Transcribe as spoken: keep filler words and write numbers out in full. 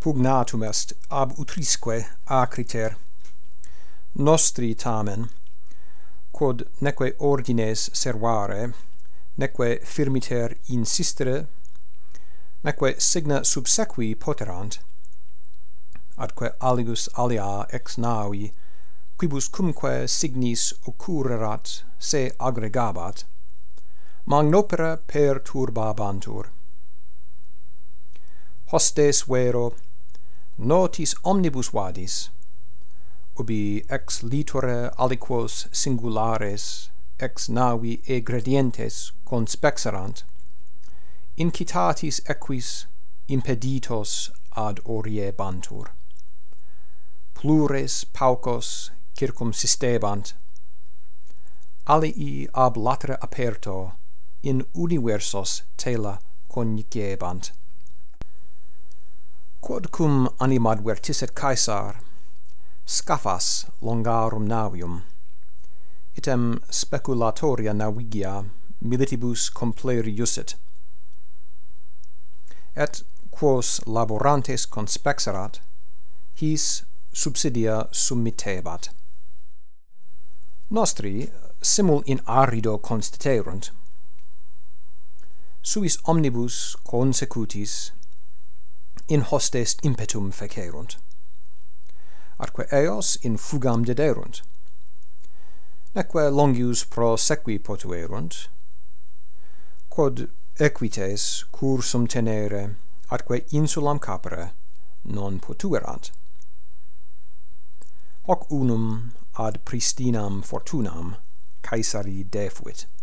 pugnatum est ab utrisque acriter. Nostri tamen, quod neque ordines servare, neque firmiter insistere, neque signa subsequi poterant, atque aligus alia ex navi, quibus cumque signis occurrerat, se aggregabat, magnopera perturbabantur. Hostes vero, notis omnibus vadis, ubi ex litore aliquos singulares ex navi egredientes conspexerant, incitatis equis impeditos ad oriebantur. Plures paucos circumsistebant, alii ab latere aperto in universos tela conigebant. Quod cum animad vertisset Caesar, scaffas longarum navium, item speculatoria navigia militibus compleri iussit. Et quos laborantes conspexerat, his subsidia summittebat. Nostri simul in arido constituerunt, suis omnibus consecutis in hostes impetum fecerunt, atque eos in fugam dederunt, neque longius prosequi potuerunt, quod equites cursum tenere atque insulam capere non potuerant. Hoc unum ad pristinam fortunam Caesari defuit.